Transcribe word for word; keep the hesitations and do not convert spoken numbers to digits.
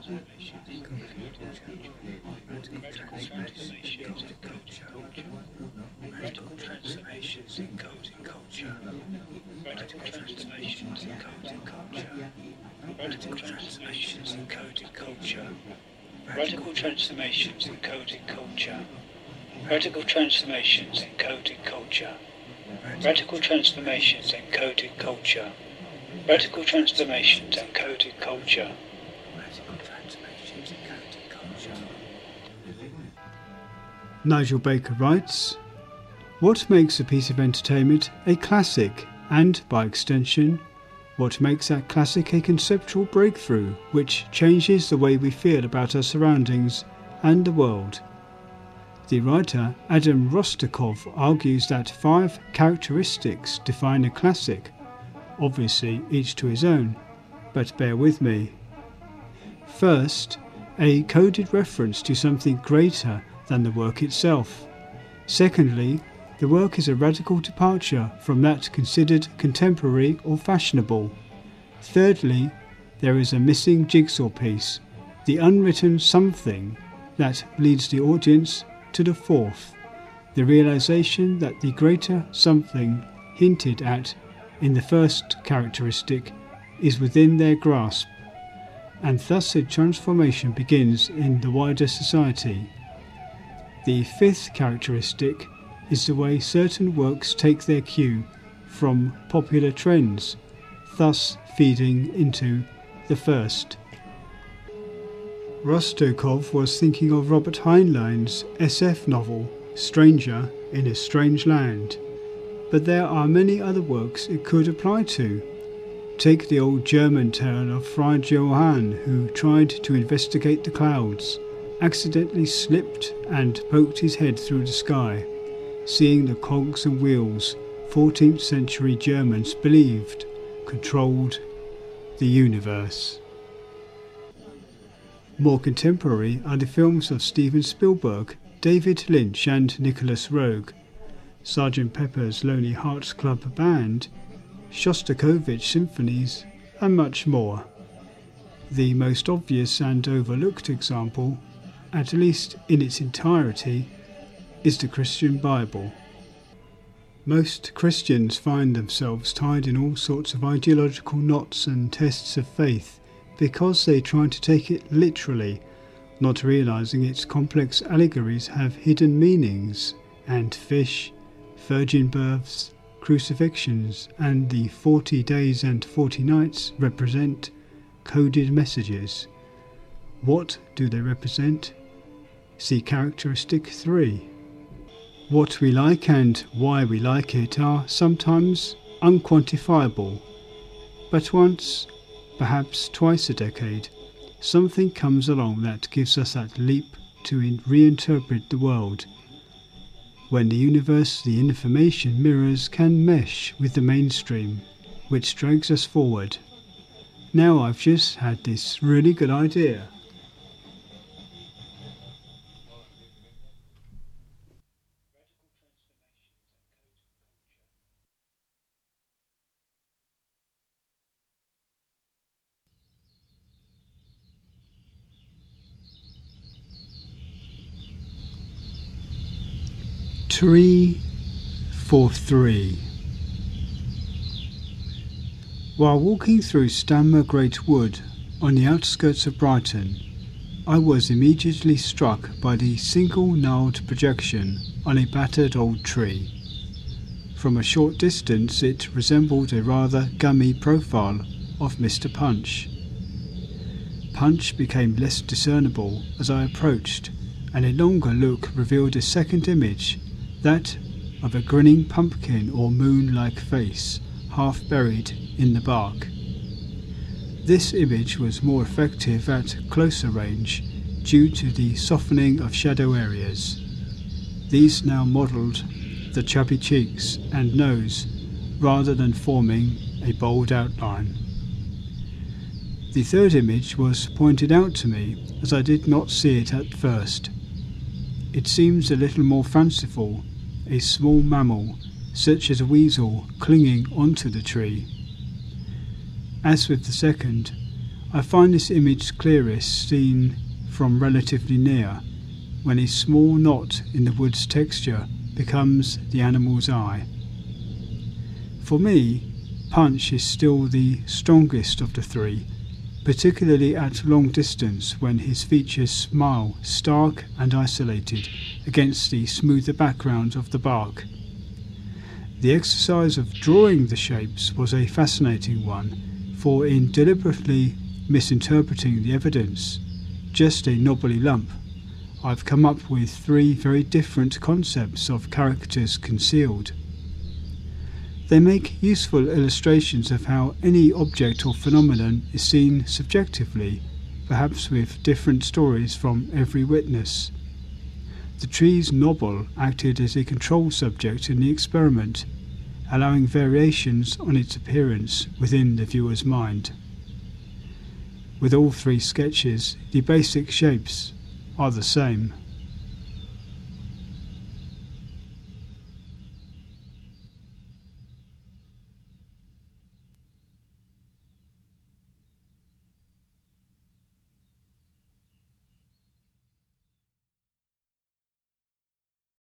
Radical transformations in coding culture. Radical transformations in coding culture. Radical transformations in coding culture. Radical transformations in coding culture. Radical transformations in coding culture. Radical transformations in coding culture. Radical transformations in coding culture. Radical transformations in coding culture. Nigel Baker writes, "What makes a piece of entertainment a classic, and, by extension, what makes that classic a conceptual breakthrough which changes the way we feel about our surroundings and the world?" The writer Adam Rostakov argues that five characteristics define a classic, obviously each to his own, but bear with me. First, a coded reference to something greater than the work itself. Secondly, the work is a radical departure from that considered contemporary or fashionable. Thirdly, there is a missing jigsaw piece, the unwritten something that leads the audience to the fourth, the realization that the greater something hinted at in the first characteristic is within their grasp, and thus a transformation begins in the wider society. The fifth characteristic is the way certain works take their cue from popular trends, thus feeding into the first. Rostakov was thinking of Robert Heinlein's S F novel Stranger in a Strange Land, but there are many other works it could apply to. Take the old German tale of Friar Johann, who tried to investigate the clouds, accidentally slipped and poked his head through the sky, seeing the cogs and wheels fourteenth century Germans believed controlled the universe. More contemporary are the films of Steven Spielberg, David Lynch and Nicholas Roeg, Sergeant Pepper's Lonely Hearts Club Band, Shostakovich symphonies, and much more. The most obvious and overlooked example, at least in its entirety, is the Christian Bible. Most Christians find themselves tied in all sorts of ideological knots and tests of faith because they try to take it literally, not realizing its complex allegories have hidden meanings, and fish, virgin births, crucifixions, and the forty days and forty nights represent coded messages. What do they represent? See characteristic three. What we like and why we like it are sometimes unquantifiable, but once, perhaps twice a decade, something comes along that gives us that leap to in- reinterpret the world, when the universe the information mirrors can mesh with the mainstream, which drags us forward. Now I've just had this really good idea. Tree for three. While walking through Stanmer Great Wood on the outskirts of Brighton, I was immediately struck by the single gnarled projection on a battered old tree. From a short distance it resembled a rather gummy profile of Mister Punch. Punch became less discernible as I approached, and a longer look revealed a second image, that of a grinning pumpkin or moon-like face, half buried in the bark. This image was more effective at closer range due to the softening of shadow areas. These now modelled the chubby cheeks and nose rather than forming a bold outline. The third image was pointed out to me as I did not see it at first. It seems a little more fanciful, a small mammal, such as a weasel, clinging onto the tree. As with the second, I find this image clearest seen from relatively near, when a small knot in the wood's texture becomes the animal's eye. For me, Punch is still the strongest of the three, particularly at long distance when his features smile stark and isolated against the smoother background of the bark. The exercise of drawing the shapes was a fascinating one, for in deliberately misinterpreting the evidence, just a knobbly lump, I've come up with three very different concepts of characters concealed. They make useful illustrations of how any object or phenomenon is seen subjectively, perhaps with different stories from every witness. The tree's knobble acted as a control subject in the experiment, allowing variations on its appearance within the viewer's mind. With all three sketches, the basic shapes are the same.